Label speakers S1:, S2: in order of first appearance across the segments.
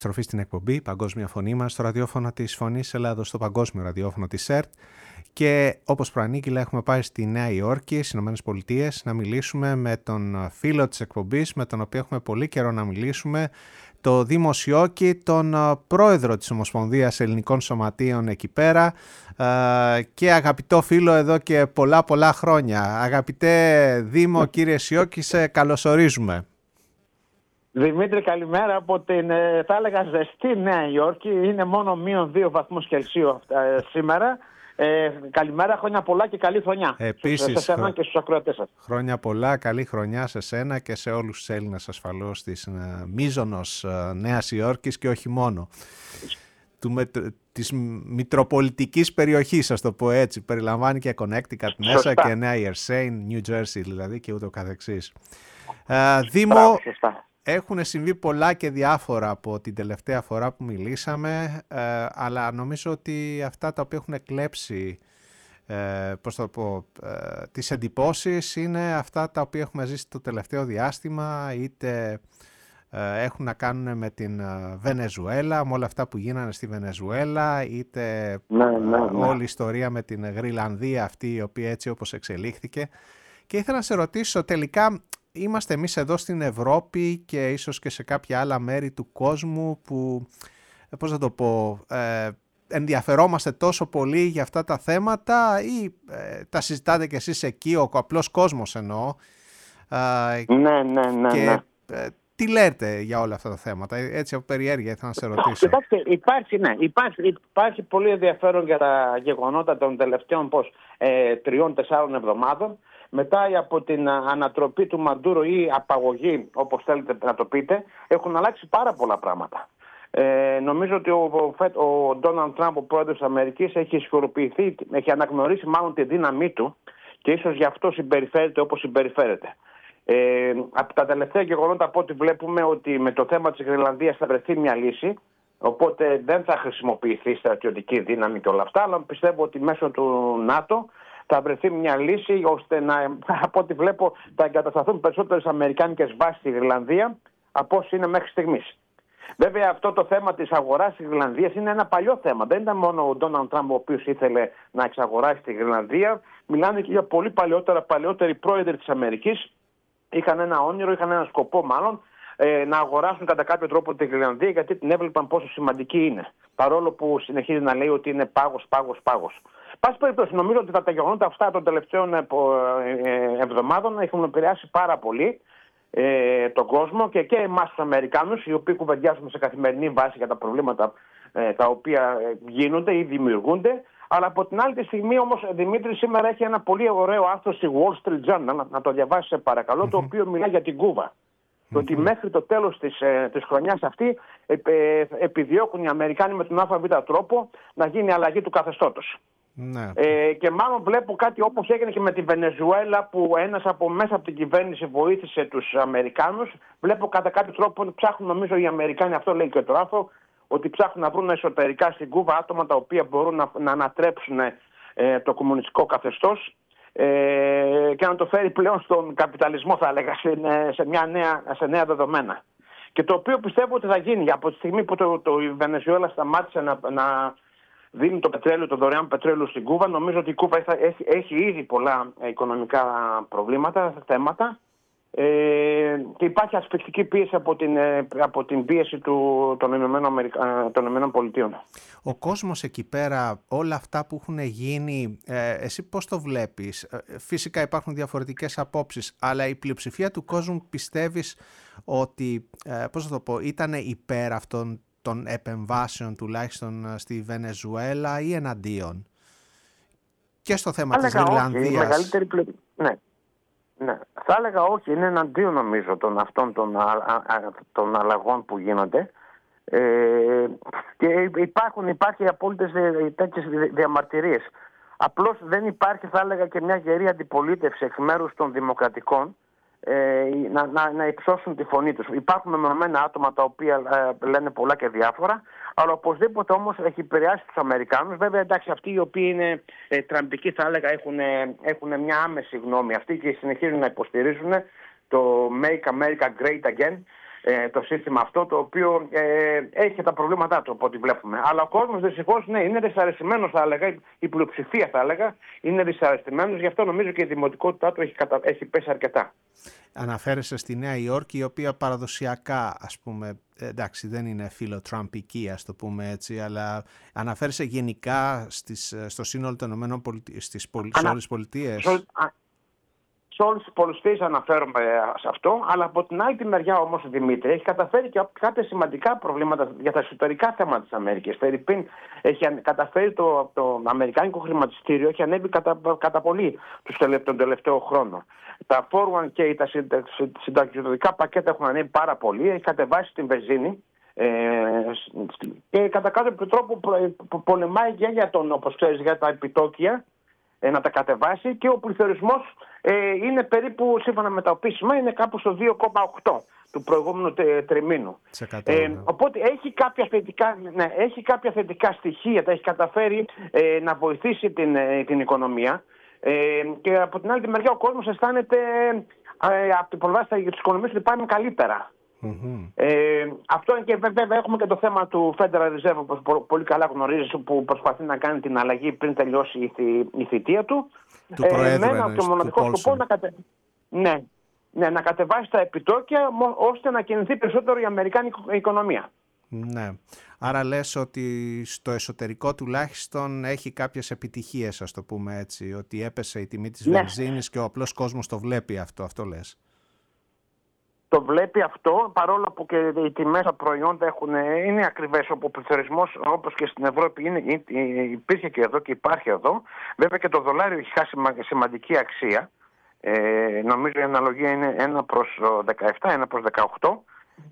S1: Στροφή στην εκπομπή Παγκόσμια Φωνή μας στο ραδιόφωνο της Φωνής Ελλάδος, στο παγκόσμιο ραδιόφωνο της ΕΡΤ, και όπως προανήγγειλα έχουμε πάει στη Νέα Υόρκη, στις Ηνωμένες Πολιτείες, να μιλήσουμε με τον φίλο της εκπομπής, με τον οποίο έχουμε πολύ καιρό να μιλήσουμε, το Δήμο Σιώκη, τον πρόεδρο της Ομοσπονδίας Ελληνικών Σωματείων εκεί πέρα και αγαπητό φίλο εδώ και πολλά χρόνια. Αγαπητέ Δήμο, κύριε Σιώκη, σε καλωσορίζουμε.
S2: Δημήτρη, καλημέρα από την, θα έλεγα, ζεστή Νέα Υόρκη. Είναι μόνο -2 βαθμούς Κελσίου σήμερα. Καλημέρα, χρόνια πολλά και καλή χρονιά.
S1: Επίσης,
S2: σε εσένα και στους ακροατές σας.
S1: Χρόνια πολλά, καλή χρονιά σε σένα και σε όλους τους Έλληνες ασφαλώς της μείζωνος Νέας Υόρκης και όχι μόνο. Της μητροπολιτικής περιοχής, ας το πω έτσι. Περιλαμβάνει και Connecticut μέσα και Νέα Ιερσέη, New Jersey δηλαδή και ούτω καθεξής. Δήμο, έχουν συμβεί πολλά και διάφορα από την τελευταία φορά που μιλήσαμε, αλλά νομίζω ότι αυτά τα οποία έχουν κλέψει τις εντυπώσεις είναι αυτά τα οποία έχουμε ζήσει το τελευταίο διάστημα, είτε έχουν να κάνουν με την Βενεζουέλα, με όλα αυτά που γίνανε στη Βενεζουέλα, είτε όλη η ιστορία με την Γρυλανδία αυτή η οποία έτσι όπως εξελίχθηκε. Και ήθελα να σε ρωτήσω τελικά, είμαστε εμείς εδώ στην Ευρώπη και ίσως και σε κάποια άλλα μέρη του κόσμου που, πώς θα το πω, ενδιαφερόμαστε τόσο πολύ για αυτά τα θέματα ή τα συζητάτε κι εσείς εκεί, ο απλός κόσμος εννοώ.
S2: Ναι.
S1: Τι λέτε για όλα αυτά τα θέματα, έτσι από περιέργεια ήθελα να σε ρωτήσω.
S2: Υπάρχει πολύ ενδιαφέρον για τα γεγονότα των τελευταίων 3-4 εβδομάδων. Μετά από την ανατροπή του Μαντούρο ή απαγωγή, όπως θέλετε να το πείτε, έχουν αλλάξει πάρα πολλά πράγματα. Νομίζω ότι ο Ντόναλντ Τραμπ, ο πρόεδρος της Αμερικής, έχει ισχυροποιηθεί, έχει αναγνωρίσει μάλλον τη δύναμή του και ίσως γι' αυτό συμπεριφέρεται όπως συμπεριφέρεται. Από τα τελευταία γεγονότα, από ό,τι βλέπουμε, ότι με το θέμα της Γρυλανδίας θα βρεθεί μια λύση, οπότε δεν θα χρησιμοποιηθεί στρατιωτική δύναμη και όλα αυτά, αλλά πιστεύω ότι μέσω του ΝΑΤΟ θα βρεθεί μια λύση ώστε να, από ό,τι βλέπω, θα εγκατασταθούν περισσότερες αμερικάνικες βάσεις στη Γρυλανδία από όσοι είναι μέχρι στιγμής. Βέβαια, αυτό το θέμα της αγοράς της Γρυλανδίας είναι ένα παλιό θέμα. Δεν ήταν μόνο ο Ντόναλντ Τραμπ ο οποίος ήθελε να εξαγοράσει τη Γρυλανδία. Μιλάνε και για πολύ παλαιότεροι πρόεδροι της Αμερικής. Είχαν ένα όνειρο, είχαν ένα σκοπό μάλλον, να αγοράσουν κατά κάποιο τρόπο τη Γρυλανδία, γιατί την έβλεπαν πόσο σημαντική είναι. Παρόλο που συνεχίζει να λέει ότι είναι πάγος. Πάση περιπτώσει, νομίζω ότι τα γεγονότα αυτά των τελευταίων εβδομάδων έχουν επηρεάσει πάρα πολύ τον κόσμο και εμάς τους Αμερικάνους, οι οποίοι κουβεντιάζουμε σε καθημερινή βάση για τα προβλήματα τα οποία γίνονται ή δημιουργούνται. Αλλά από την άλλη τη στιγμή όμως, Δημήτρη, σήμερα έχει ένα πολύ ωραίο άρθρο στη Wall Street Journal, να το διαβάσεις σε παρακαλώ, το οποίο μιλάει για την Κούβα. Ότι μέχρι το τέλος της χρονιάς αυτή επιδιώκουν οι Αμερικάνοι με τον ΑΒ τρόπο να γίνει αλλαγή του καθεστώτος.
S1: Ναι.
S2: Και μάλλον βλέπω κάτι όπως έγινε και με τη Βενεζουέλα, που ένας από μέσα από την κυβέρνηση βοήθησε τους Αμερικάνους. Βλέπω κατά κάποιο τρόπο ψάχνουν, νομίζω οι Αμερικάνοι, αυτό λέει και το άρθρο, ότι ψάχνουν να βρουν εσωτερικά στην Κούβα άτομα τα οποία μπορούν να ανατρέψουν το κομμουνιστικό καθεστώς και να το φέρει πλέον στον καπιταλισμό, θα έλεγα, σε νέα δεδομένα. Και το οποίο πιστεύω ότι θα γίνει από τη στιγμή που η Βενεζουέλα σταμάτησε να δίνει το πετρέλαιο, το δωρεάν πετρέλαιο στην Κούβα. Νομίζω ότι η Κούβα έχει ήδη πολλά οικονομικά προβλήματα, θέματα, και υπάρχει ασφυκτική πίεση από την πίεση των Ηνωμένων Πολιτείων.
S1: Ο κόσμος εκεί πέρα, όλα αυτά που έχουν γίνει, εσύ πώς το βλέπεις? Φυσικά υπάρχουν διαφορετικές απόψεις, αλλά η πλειοψηφία του κόσμου πιστεύεις ότι, πώς θα το πω, ήταν υπέρ αυτών των επεμβάσεων τουλάχιστον στη Βενεζουέλα ή εναντίον? Και στο θέμα της Γρυλανδίας.
S2: Ναι, θα έλεγα όχι, είναι εναντίον νομίζω των αλλαγών που γίνονται, και υπάρχει απόλυτες τέτοιες διαμαρτυρίες. Απλώς δεν υπάρχει, θα έλεγα, και μια γερή αντιπολίτευση εκ μέρους των δημοκρατικών να υψώσουν τη φωνή τους. Υπάρχουν μεμονωμένα άτομα τα οποία λένε πολλά και διάφορα, αλλά οπωσδήποτε όμως έχει επηρεάσει τους Αμερικάνους. Βέβαια, εντάξει, αυτοί οι οποίοι είναι τραμπικοί, θα έλεγα, έχουν μια άμεση γνώμη αυτή και συνεχίζουν να υποστηρίζουν το Make America Great Again το σύστημα αυτό, το οποίο έχει τα προβλήματά του από ό,τι βλέπουμε. Αλλά ο κόσμος δυστυχώς είναι δυσαρεστημένος, θα έλεγα, η πλειοψηφία θα έλεγα, είναι δυσαρεστημένος, γι' αυτό νομίζω και η δημοτικότητά του έχει πέσει αρκετά.
S1: Αναφέρεσαι στη Νέα Υόρκη, η οποία παραδοσιακά, ας πούμε, εντάξει δεν είναι φιλοτραμπική, ας το πούμε έτσι, αλλά αναφέρεσαι γενικά στο σύνολο των ΗΠΑ, στις όλες τις πολιτείες.
S2: Σε όλες τις πολιτείες αναφέρομαι σε αυτό, αλλά από την άλλη τη μεριά όμως, Δημήτρη, έχει καταφέρει και κάποια σημαντικά προβλήματα για τα εσωτερικά θέματα της Αμερικής. Φερρυπίν, έχει καταφέρει το αμερικάνικο χρηματιστήριο, έχει ανέβει κατά πολύ τον τελευταίο χρόνο. Τα 401k, τα συνταξιδοτικά πακέτα έχουν ανέβει πάρα πολύ, έχει κατεβάσει την βενζίνη. Και κατά κάποιο τρόπο πολεμάει και για όπως ξέρεις, για τα επιτόκια, να τα κατεβάσει, και ο πληθωρισμός είναι περίπου, σύμφωνα με τα επίσημα, είναι κάπου στο 2,8 του προηγούμενου τριμήνου. Οπότε έχει κάποια θετικά στοιχεία, τα έχει καταφέρει να βοηθήσει την οικονομία, και από την άλλη τη μεριά ο κόσμος αισθάνεται από την πλευρά της οικονομίας ότι πάμε καλύτερα. Αυτό είναι, και βέβαια έχουμε και το θέμα του Federal Reserve, όπως πολύ καλά γνωρίζεις, που προσπαθεί να κάνει την αλλαγή πριν τελειώσει η θητεία του.
S1: Του Προέδρου,
S2: το μοναδικό σκοπό να κατεβάσει τα επιτόκια, ώστε να κινηθεί περισσότερο η αμερικάνικη οικονομία.
S1: Ναι. Άρα λες ότι στο εσωτερικό τουλάχιστον έχει κάποιες επιτυχίες, ας το πούμε έτσι, ότι έπεσε η τιμή της βενζίνης και ο απλός κόσμος το βλέπει αυτό λες.
S2: Το βλέπει αυτό, παρόλο που και οι τιμές στα προϊόντα είναι ακριβές, όπου ο πληθωρισμός, όπως και στην Ευρώπη, υπήρχε και εδώ και υπάρχει εδώ. Βέβαια και το δολάριο έχει χάσει σημαντική αξία. Νομίζω η αναλογία είναι 1/17, 1/18.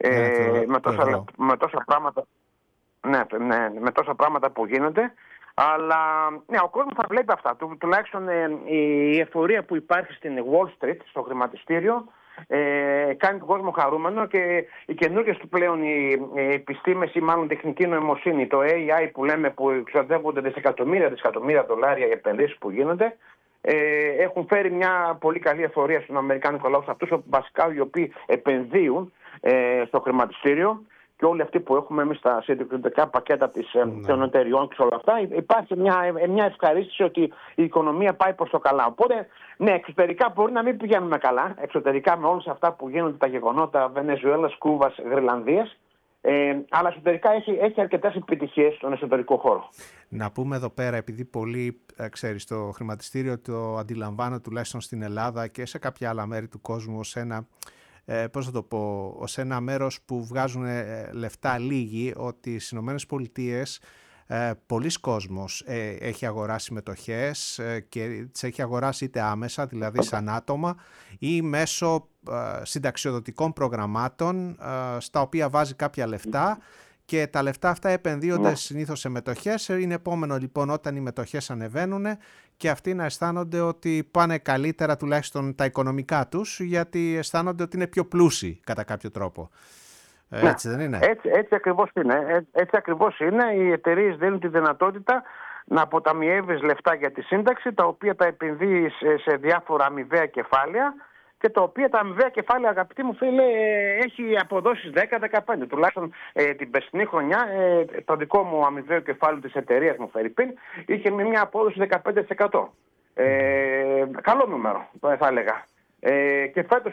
S2: Με τόσα πράγματα που γίνονται. Αλλά ο κόσμος θα βλέπει αυτά. Τουλάχιστον η εφορία που υπάρχει στην Wall Street, στο χρηματιστήριο, κάνει τον κόσμο χαρούμενο, και οι καινούργιες του πλέον οι επιστήμες, ή μάλλον τεχνική νοημοσύνη, το AI που λέμε, που εξοδεύονται δισεκατομμύρια δολάρια οι επενδύσεις που γίνονται, έχουν φέρει μια πολύ καλή εφορία στον αμερικάνικο λαό, σε αυτούς βασικά οι οποίοι επενδύουν στο χρηματιστήριο, και όλοι αυτοί που έχουμε εμείς τα συντηρητικά πακέτα των εταιριών και όλα αυτά. Υπάρχει μια ευχαρίστηση ότι η οικονομία πάει προς το καλά. Οπότε, ναι, εξωτερικά μπορεί να μην πηγαίνουμε καλά. Εξωτερικά, με όλες αυτά που γίνονται, τα γεγονότα Βενεζουέλας, Κούβας, Γρυλανδίας. Αλλά εσωτερικά έχει αρκετές επιτυχίες στον εσωτερικό χώρο.
S1: Να πούμε εδώ πέρα, επειδή πολλοί, ξέρεις, το χρηματιστήριο το αντιλαμβάνω, τουλάχιστον στην Ελλάδα και σε κάποια άλλα μέρη του κόσμου, ως ένα, πώς θα το πω, ως ένα μέρος που βγάζουν λεφτά λίγοι, ότι στις Ηνωμένες Πολιτείες πολλοί κόσμος έχει αγοράσει μετοχές και τις έχει αγοράσει είτε άμεσα, δηλαδή σαν άτομα, ή μέσω συνταξιοδοτικών προγραμμάτων στα οποία βάζει κάποια λεφτά, και τα λεφτά αυτά επενδύονται συνήθως σε μετοχές. Είναι επόμενο λοιπόν όταν οι μετοχές ανεβαίνουν και αυτοί να αισθάνονται ότι πάνε καλύτερα, τουλάχιστον τα οικονομικά τους, γιατί αισθάνονται ότι είναι πιο πλούσιοι κατά κάποιο τρόπο. Έτσι δεν είναι?
S2: Έτσι ακριβώς είναι. Έτσι ακριβώς είναι. Οι εταιρείες δίνουν τη δυνατότητα να αποταμιεύεις λεφτά για τη σύνταξη, τα οποία τα επενδύεις σε διάφορα αμοιβαία κεφάλαια, και τα οποία τα αμοιβαία κεφάλαια, αγαπητοί μου φίλε, έχει αποδόσεις 10-15. Τουλάχιστον την περσινή χρονιά, το δικό μου αμοιβαίο κεφάλαιο της εταιρείας μου, Φερρυπίν, είχε μια απόδοση 15%. Καλό νούμερο, θα έλεγα. Και φέτος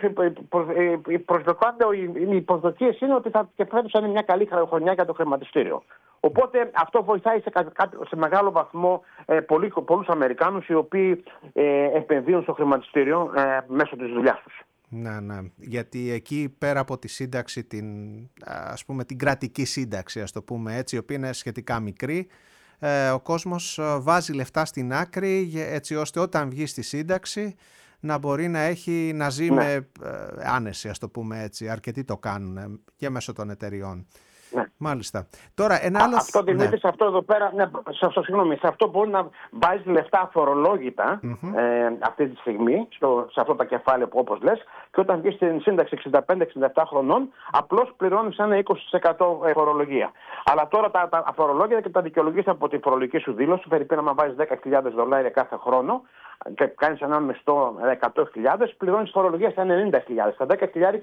S2: οι προσδοκίες είναι ότι και φέτος είναι μια καλή χρονιά για το χρηματιστήριο. Οπότε αυτό βοηθάει σε μεγάλο βαθμό πολλούς Αμερικάνους, οι οποίοι επενδύουν στο χρηματιστήριο μέσω της δουλειάς τους.
S1: Ναι. Γιατί εκεί πέρα από τη σύνταξη, ας πούμε την κρατική σύνταξη, ας το πούμε έτσι, η οποία είναι σχετικά μικρή, ο κόσμος βάζει λεφτά στην άκρη, έτσι ώστε όταν βγει στη σύνταξη να μπορεί να ζει με άνεση, ας το πούμε έτσι. Αρκετοί το κάνουν και μέσω των εταιριών. Ναι. Μάλιστα. Τώρα, ένα άλλο...
S2: Αυτό, Δημήτρη, σε αυτό εδώ πέρα, σε αυτό μπορεί να βάζει λεφτά αφορολόγητα αυτή τη στιγμή, σε αυτά τα κεφάλαια που όπως λες, και όταν βγει στην σύνταξη 65-67 χρονών, απλώς πληρώνεις ένα 20% φορολογία. Αλλά τώρα τα φορολόγια και τα δικαιολογείς από τη φορολογική σου δήλωση. Περίπου να βάζεις $10.000 κάθε χρόνο και κάνεις ένα μισθό 100.000, πληρώνεις φορολογία στα 90.000. Τα 10.000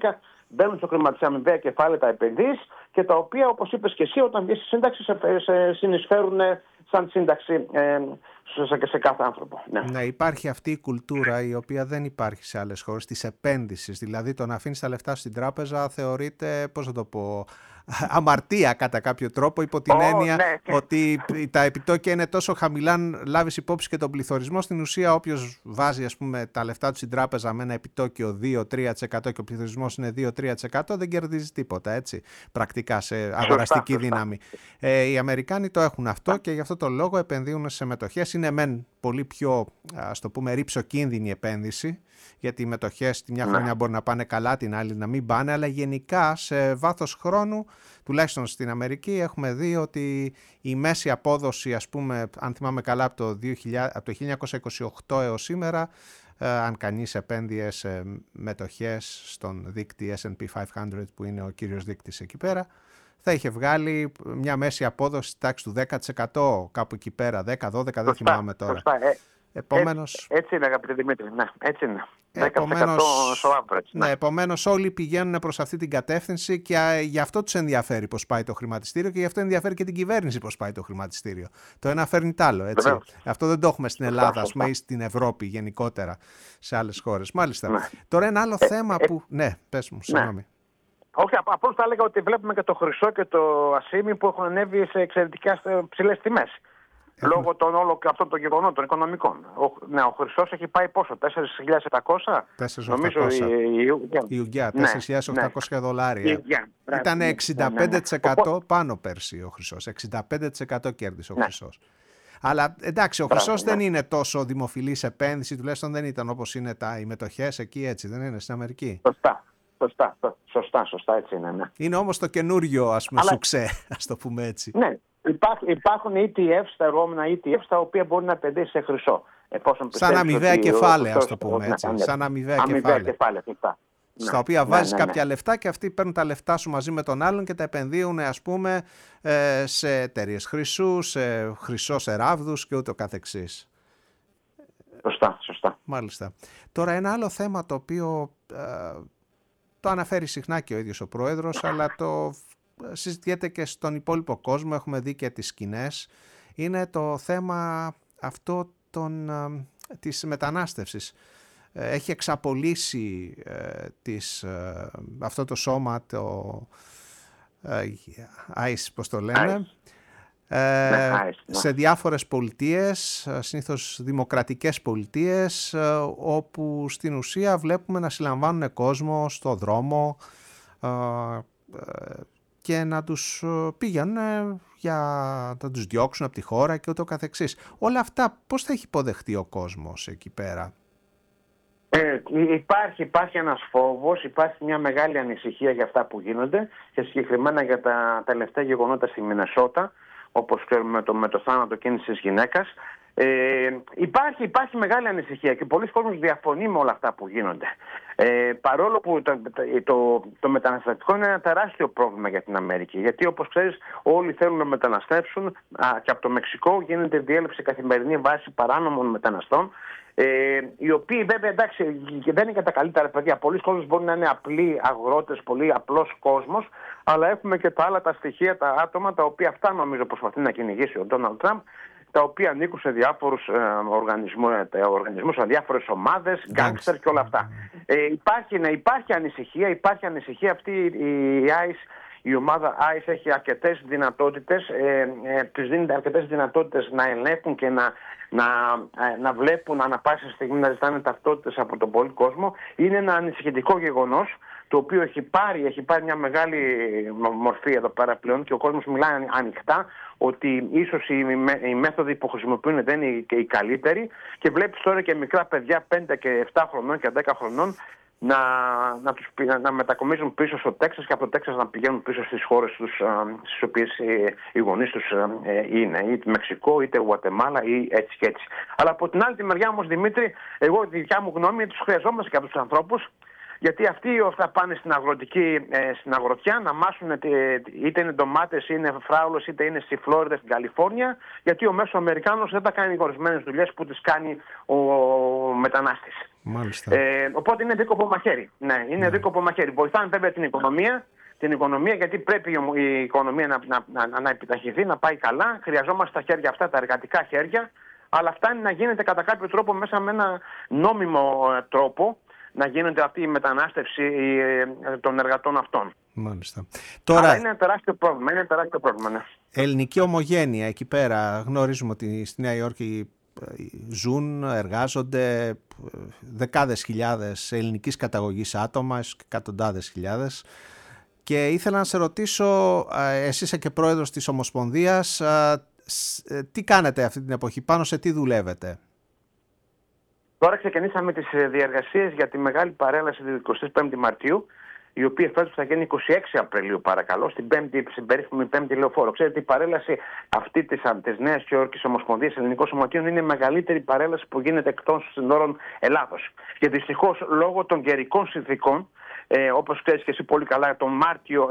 S2: μπαίνουν στο αμοιβαία κεφάλαια τα επενδύσεις και τα οποία, όπως είπες και εσύ, όταν βγει στη σύνταξη, συνεισφέρουν σαν σύνταξη σε κάθε άνθρωπο.
S1: Ναι, υπάρχει αυτή η κουλτούρα η οποία δεν υπάρχει σε άλλες χώρες, της επένδυσης. Δηλαδή το να αφήνεις τα λεφτά στην τράπεζα θεωρείται, πώς θα το πω, αμαρτία κατά κάποιο τρόπο, υπό την έννοια ότι τα επιτόκια είναι τόσο χαμηλά, αν λάβεις υπόψη και τον πληθωρισμό. Στην ουσία, όποιος βάζει, ας πούμε, τα λεφτά του στην τράπεζα με ένα επιτόκιο 2-3% και ο πληθωρισμός είναι 2-3%, δεν κερδίζει τίποτα, έτσι, πρακτικά σε αγοραστική δύναμη. Οι Αμερικάνοι το έχουν αυτό και γι' αυτό το λόγο επενδύουν σε μετοχές. Είναι μεν πολύ πιο, ας το πούμε, ρυψοκίνδυνη επένδυση, γιατί οι μετοχές τη μια χρονιά μπορεί να πάνε καλά, την άλλη να μην πάνε, αλλά γενικά σε βάθος χρόνου, τουλάχιστον στην Αμερική, έχουμε δει ότι η μέση απόδοση, ας πούμε, αν θυμάμαι καλά, από το 1928 έως σήμερα, αν κανείς επένδυε σε μετοχές στον δείκτη S&P 500, που είναι ο κύριος δείκτης εκεί πέρα, θα είχε βγάλει μια μέση απόδοση στη τάξη του 10%, κάπου εκεί πέρα, 10-12, δεν θυμάμαι τώρα.
S2: Επομένως, έτσι είναι, αγαπητέ Δημήτρη, ναι, έτσι είναι. 10% στο average.
S1: Ναι, επομένως όλοι πηγαίνουν προς αυτή την κατεύθυνση και γι' αυτό τους ενδιαφέρει πώς πάει το χρηματιστήριο και γι' αυτό ενδιαφέρει και την κυβέρνηση πώς πάει το χρηματιστήριο. Το ένα φέρνει τ' άλλο, έτσι. Βεβαίως. Αυτό δεν το έχουμε στην Ελλάδα, ας πούμε, ή στην Ευρώπη γενικότερα, σε άλλες χώρες. Μάλιστα. Ναι. Τώρα ένα άλλο θέμα που... Ναι, πες μου, συγγνώμη.
S2: Όχι, απλώς θα έλεγα ότι βλέπουμε και το χρυσό και το ασίμι που έχουν ανέβει σε εξαιρετικά ψηλές τιμές. Λόγω των όλων αυτών των γεγονότων των οικονομικών. Ο χρυσός έχει πάει πόσο, 4.700?
S1: 4.800. Η Ουγγιά, 4.800 δολάρια. Ήταν 65% πάνω πέρσι ο χρυσός. 65% κέρδισε ο χρυσός. Αλλά εντάξει, ο χρυσός δεν είναι τόσο δημοφιλής επένδυση, τουλάχιστον δεν ήταν όπως είναι οι μετοχές εκεί, έτσι, δεν είναι στην Αμερική.
S2: Σωστά, έτσι είναι. Ναι.
S1: Είναι όμως το καινούριο, ας πούμε, σουξέ, ας το πούμε έτσι.
S2: Ναι, υπάρχουν ETFs, τα λεγόμενα ETFs, τα οποία μπορεί να επενδύσει σε χρυσό.
S1: Σαν αμοιβαία κεφάλαια, ας το πούμε έτσι. Σαν αμοιβαία κεφάλαια. Στα οποία βάζεις κάποια λεφτά και αυτοί παίρνουν τα λεφτά σου μαζί με τον άλλον και τα επενδύουν, ας πούμε, σε εταιρείες χρυσού, σε χρυσό σε ράβδους και ούτω καθεξής.
S2: Σωστά.
S1: Μάλιστα. Τώρα ένα άλλο θέμα το οποίο το αναφέρει συχνά και ο ίδιος ο Πρόεδρος, αλλά το συζητιέται και στον υπόλοιπο κόσμο, έχουμε δει και τις σκηνές, είναι το θέμα αυτό της μετανάστευσης. Έχει εξαπολύσει αυτό το σώμα, το ICE, πώς το λένε, σε διάφορες πολιτείες, συνήθως δημοκρατικές πολιτείες, όπου στην ουσία βλέπουμε να συλλαμβάνουν κόσμο στο δρόμο και να τους πηγαίνουν για να τους διώξουν από τη χώρα και ούτω καθεξής. Όλα αυτά πώς θα έχει υποδεχτεί ο κόσμος εκεί πέρα?
S2: Υπάρχει ένας φόβος, υπάρχει μια μεγάλη ανησυχία για αυτά που γίνονται και συγκεκριμένα για τα τελευταία γεγονότα στη Μινεσότα, όπως ξέρουμε με το θάνατο εκείνης της γυναίκας. Υπάρχει μεγάλη ανησυχία και πολλοί κόσμος διαφωνεί με όλα αυτά που γίνονται. Παρόλο που το μεταναστευτικό είναι ένα τεράστιο πρόβλημα για την Αμερική. Γιατί, όπως ξέρεις, όλοι θέλουν να μεταναστεύσουν και από το Μεξικό γίνεται διέλευση καθημερινή βάση παράνομων μεταναστών. Οι οποίοι βέβαια, εντάξει, δεν είναι και τα καλύτερα παιδιά. Πολλοί κόσμοι μπορεί να είναι απλοί αγρότες, πολύ απλός κόσμος, αλλά έχουμε και τα άλλα τα στοιχεία, τα άτομα, τα οποία αυτά νομίζω προσπαθεί να κυνηγήσει ο Ντόναλντ Τραμπ, τα οποία ανήκουν σε διάφορους οργανισμούς, σε διάφορες ομάδες, γκάνγκστερ και όλα αυτά. Υπάρχει ανησυχία αυτή η ICE. Η ομάδα ICE έχει αρκετές δυνατότητες, τους δίνεται αρκετές δυνατότητες να ελέγχουν και να βλέπουν ανά πάσα στιγμή, να ζητάνε ταυτότητες από τον πολύ κόσμο. Είναι ένα ανησυχητικό γεγονός, το οποίο έχει πάρει μια μεγάλη μορφή εδώ πέρα πλέον και ο κόσμος μιλάει ανοιχτά ότι ίσως οι μέθοδοι που χρησιμοποιούν δεν είναι και οι καλύτεροι και βλέπεις τώρα και μικρά παιδιά 5 και 7 χρονών και 10 χρονών να μετακομίζουν πίσω στο Τέξας και από το Τέξας να πηγαίνουν πίσω στις χώρες τους στις οποίες οι γονείς τους είναι, είτε Μεξικό είτε Γουατεμάλα ή έτσι και έτσι. Αλλά από την άλλη τη μεριά όμως, Δημήτρη, εγώ τη δικιά μου γνώμη, τους χρειαζόμαστε και αυτούς τους ανθρώπους, Γιατί αυτοί θα πάνε στην αγροτιά να μάσουν, είτε είναι ντομάτες, είτε είναι φράουλος, είτε είναι στη Φλόριδα, στην Καλιφόρνια, γιατί ο μέσος Αμερικάνος δεν θα κάνει ορισμένες δουλειές που τις κάνει ο μετανάστης. Οπότε είναι δίκοπο μαχαίρι. Ναι, είναι δίκοπο μαχαίρι. Βοηθάνε βέβαια την οικονομία, γιατί πρέπει η οικονομία να επιταχυνθεί, να πάει καλά. Χρειαζόμαστε τα χέρια αυτά, τα εργατικά χέρια, αλλά φτάνει να γίνεται κατά κάποιο τρόπο μέσα με ένα νόμιμο τρόπο, να γίνεται αυτή η μετανάστευση των εργατών αυτών.
S1: Μάλιστα.
S2: Τώρα είναι ένα τεράστιο πρόβλημα. Ναι.
S1: Ελληνική ομογένεια εκεί πέρα. Γνωρίζουμε ότι στη Νέα Υόρκη ζουν, εργάζονται δεκάδες χιλιάδες ελληνικής καταγωγής άτομα, εκατοντάδες χιλιάδες. Και ήθελα να σε ρωτήσω, εσύ είσαι και πρόεδρος της Ομοσπονδίας, τι κάνετε αυτή την εποχή, πάνω σε τι δουλεύετε?
S2: Τώρα ξεκινήσαμε τις διεργασίες για τη μεγάλη παρέλαση της 25η Μαρτίου, η οποία φέτος θα γίνει 26 Απριλίου, παρακαλώ, στην περίφημη 5η Λεωφόρο. Ξέρετε, η παρέλαση αυτή της Νέας Υόρκης Ομοσπονδίας Ελληνικών Σωματείων είναι η μεγαλύτερη παρέλαση που γίνεται εκτός συνόρων Ελλάδος. Και δυστυχώς, λόγω των καιρικών συνθήκων, όπως ξέρεις και εσύ πολύ καλά, τον Μάρτιο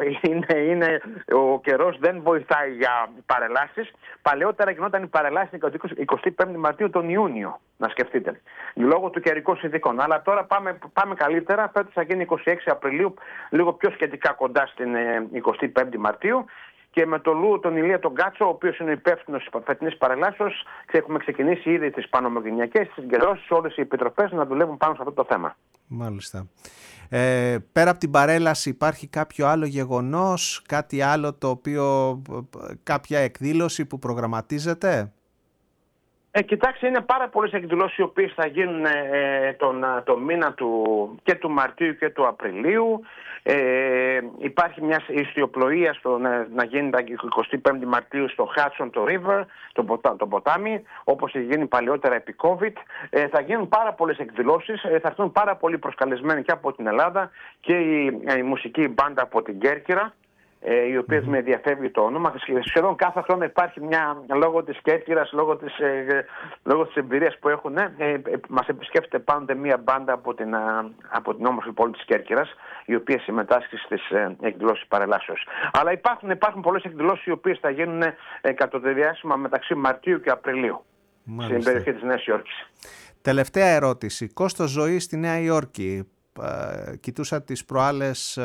S2: ο καιρός δεν βοηθάει για παρελάσεις. Παλαιότερα γινόταν η παρελάση 25 Μαρτίου τον Ιούνιο, να σκεφτείτε, λόγω του καιρικών συνθήκων. Αλλά τώρα πάμε καλύτερα. Φέτος θα γίνει 26 Απριλίου, λίγο πιο σχετικά κοντά στην 25η Μαρτίου. Και με τον Ηλία τον Κάτσο, ο οποίος είναι υπεύθυνος της φετινής παρελάσεως, έχουμε ξεκινήσει ήδη τις πανομογενειακές, τις συγκεντρώσεις, όλες οι επιτροπές να δουλεύουν πάνω σε αυτό το θέμα.
S1: Μάλιστα. Πέρα από την παρέλαση υπάρχει κάποιο άλλο γεγονός, κάτι άλλο κάποια εκδήλωση που προγραμματίζεται?
S2: Κοιτάξτε, είναι πάρα πολλές εκδηλώσεις οι οποίες θα γίνουν το μήνα και του Μαρτίου και του Απριλίου. Υπάρχει μια ιστιοπλοεία να γίνει τα 25η Μαρτίου στο Hudson το River, το ποτάμι, όπως είχε γίνει παλαιότερα επί COVID. Θα γίνουν πάρα πολλές εκδηλώσεις, θα έρθουν πάρα πολλοί προσκαλεσμένοι και από την Ελλάδα και η μουσική μπάντα από την Κέρκυρα, η οποία με διαφεύγει το όνομα. Σχεδόν κάθε χρόνο υπάρχει λόγω της Κέρκυρας, λόγω της εμπειρίας που έχουν, μας επισκέφτεται πάντοτε μια μπάντα από την όμορφη πόλη της Κέρκυρας, η οποία συμμετάσχει στις εκδηλώσεις παρελάσεως. Αλλά υπάρχουν πολλές εκδηλώσεις οι οποίες θα γίνουν κατά το διάστημα μεταξύ Μαρτίου και Απριλίου. Μάλιστα. Στην περιοχή της Νέας Υόρκης.
S1: Τελευταία ερώτηση. Κόστος ζωής στη Νέα Υόρκη. Κοιτούσα τις προάλλες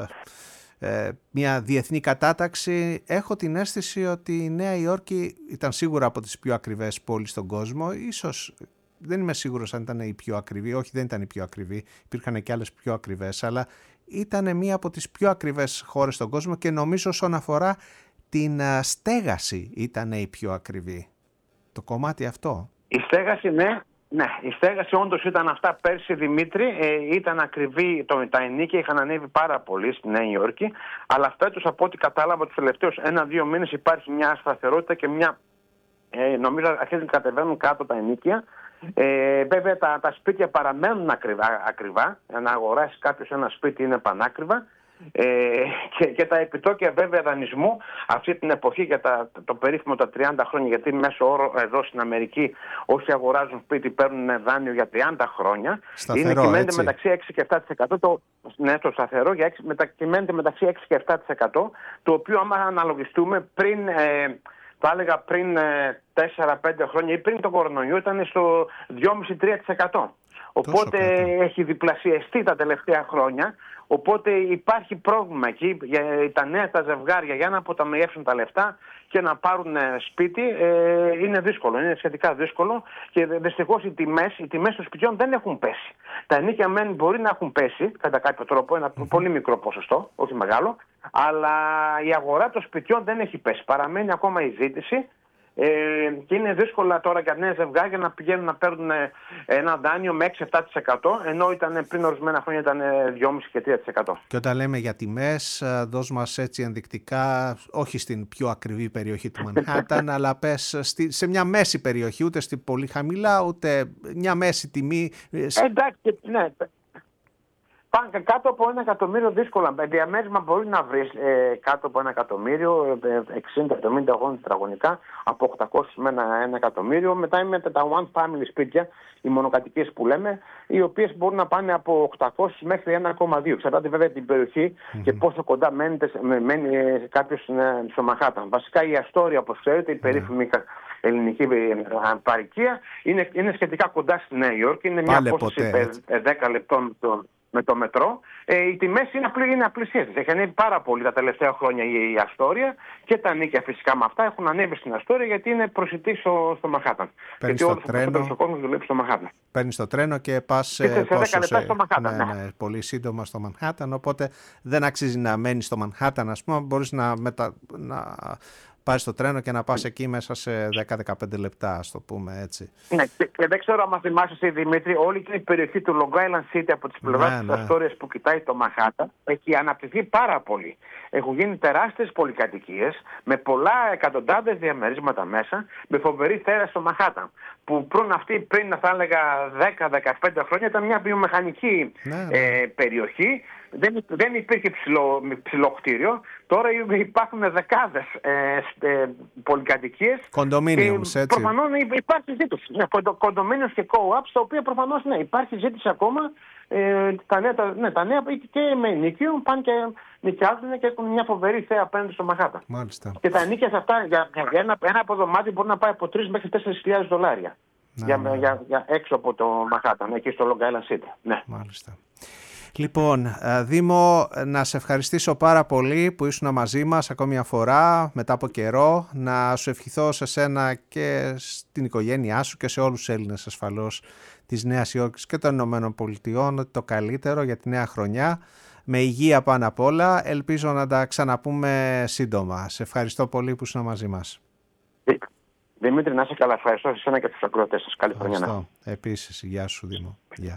S1: μια διεθνή κατάταξη. Έχω την αίσθηση ότι η Νέα Υόρκη ήταν σίγουρα από τις πιο ακριβές πόλεις στον κόσμο. Ίσως, δεν είμαι σίγουρος αν ήταν η πιο ακριβή. Όχι, δεν ήταν η πιο ακριβή. Υπήρχαν και άλλες πιο ακριβές, αλλά ήταν μία από τις πιο ακριβές χώρες στον κόσμο και νομίζω όσον αφορά την στέγαση ήταν η πιο ακριβή. Το κομμάτι αυτό.
S2: Η στέγαση, ναι, η στέγαση όντως ήταν αυτά πέρσι, Δημήτρη. Ήταν ακριβή, τα ενοίκια είχαν ανέβει πάρα πολύ στη Νέα Υόρκη, αλλά φέτος από ό,τι κατάλαβα τους τελευταίους 1-2 μήνες υπάρχει μια σταθερότητα και νομίζω αρχίζουν να κατεβαίνουν κάτω τα ενοίκια. Βέβαια τα σπίτια παραμένουν ακριβά. Να αγοράσει κάποιος ένα σπίτι είναι πανάκριβα. Και τα επιτόκια βέβαια δανεισμού αυτή την εποχή για το περίφημο τα 30 χρόνια, γιατί μέσω όρο εδώ στην Αμερική όσοι αγοράζουν σπίτι παίρνουν δάνειο για 30 χρόνια.
S1: Σταθερό,
S2: είναι κυμαίνεται μεταξύ 6 και 7%. Το σταθερό κυμαίνεται μεταξύ 6 και 7%, το οποίο άμα αναλογιστούμε θα έλεγα πριν 4-5 χρόνια ή πριν τον κορονοϊό ήταν στο 2,5-3%. Οπότε έχει διπλασιαστεί τα τελευταία χρόνια. Οπότε υπάρχει πρόβλημα εκεί. Τα νέα τα ζευγάρια για να αποταμιεύσουν τα λεφτά και να πάρουν σπίτι είναι δύσκολο. Είναι σχετικά δύσκολο και δυστυχώς οι τιμές των σπιτιών δεν έχουν πέσει. Τα ενοίκια μεν μπορεί να έχουν πέσει κατά κάποιο τρόπο, ένα πολύ μικρό ποσοστό, όχι μεγάλο, αλλά η αγορά των σπιτιών δεν έχει πέσει. Παραμένει ακόμα η ζήτηση. Και είναι δύσκολα τώρα για νέα ζευγάρια να πηγαίνουν να παίρνουν ένα δάνειο με 6-7%, ενώ πριν ορισμένα χρόνια ήταν 2,5% και 3%.
S1: Και όταν λέμε για τιμές, δώσ' μας έτσι ενδεικτικά, όχι στην πιο ακριβή περιοχή του Μανχάταν, αλλά πες σε μια μέση περιοχή, ούτε στην πολύ χαμηλά, ούτε μια μέση τιμή.
S2: Εντάξει, ναι. Κάτω από 1 εκατομμύριο δύσκολα. Διαμέρισμα μπορεί να βρει κάτω από 1 εκατομμύριο, 60-70 τετραγωνικά, από 800 με 1 εκατομμύριο. Μετά είναι τα one family σπίτια, οι μονοκατοικίες που λέμε, οι οποίες μπορούν να πάνε από 800 μέχρι 1,2. Εξαρτάται βέβαια την περιοχή και πόσο κοντά μένει κάποιο στο Μανχάταν. Βασικά η Αστόρια, όπως ξέρετε, η περίφημη ελληνική παροικία, είναι σχετικά κοντά στη Νέα Υόρκη. Είναι μια απόσταση 10 λεπτών με το μετρό. Οι τιμές είναι απλησίες. Έχει ανέβει πάρα πολύ τα τελευταία χρόνια η Αστόρια και τα νίκια φυσικά με αυτά έχουν ανέβει στην Αστόρια γιατί είναι προσιτή στο Μανχάταν. Γιατί όλος ο κόσμος δουλεύει στο Μανχάταν.
S1: Παίρνεις το τρένο και πας
S2: σε 10 λεπτά στο Μανχάταν.
S1: Ναι, πολύ σύντομα στο Μανχάταν. Οπότε δεν αξίζει να μένεις στο Μανχάταν, ας πούμε. Μπορείς να πάρεις το τρένο και να πας εκεί μέσα σε 10-15 λεπτά, ας το πούμε έτσι.
S2: Ναι, και δεν ξέρω αν θυμάσαι εσύ, Δημήτρη, όλη η περιοχή του Long Island City από τις πλευράς της Αστόριας που κοιτάει το Μανχάταν έχει αναπτυχθεί πάρα πολύ. Έχουν γίνει τεράστιες πολυκατοικίες με πολλά εκατοντάδες διαμερίσματα μέσα, με φοβερή θέα στο Μανχάταν. Που πριν θα έλεγα 10-15 χρόνια ήταν μια βιομηχανική περιοχή. Δεν υπήρχε ψηλό κτίριο. Τώρα υπάρχουν δεκάδες πολυκατοικίες.
S1: Κοντομίνιουμς, έτσι.
S2: Προφανώς υπάρχει ζήτηση. Κοντομίνιουμς και co-ops, τα οποία προφανώς υπάρχει ζήτηση ακόμα. Τα νέα και με ενοίκιο πάνε και νοικιάζουν και έχουν μια φοβερή θέα απέναντι στο Μανχάταν.
S1: Μάλιστα.
S2: Και τα ενοίκια αυτά για ένα αποδωμάτιο μπορεί να πάει από 3 μέχρι 4.000 δολάρια. Για έξω από το Μανχάταν, εκεί στο Long Island City. Ναι.
S1: Μάλιστα. Λοιπόν, Δήμο, να σε ευχαριστήσω πάρα πολύ που ήσουν μαζί μας ακόμη μια φορά μετά από καιρό. Να σου ευχηθώ σε σένα και στην οικογένειά σου και σε όλους τους Έλληνες ασφαλώς της Νέας Υόρκης και των Ηνωμένων Πολιτειών το καλύτερο για τη νέα χρονιά. Με υγεία πάνω απ' όλα. Ελπίζω να τα ξαναπούμε σύντομα. Σε ευχαριστώ πολύ που ήσουν μαζί μας.
S2: Δημήτρη, να είσαι καλά. Ευχαριστώ σε εσένα και τους ακροατές σας. Καλή χρονιά.
S1: Επίσης, γεια σου Δήμο. Γεια.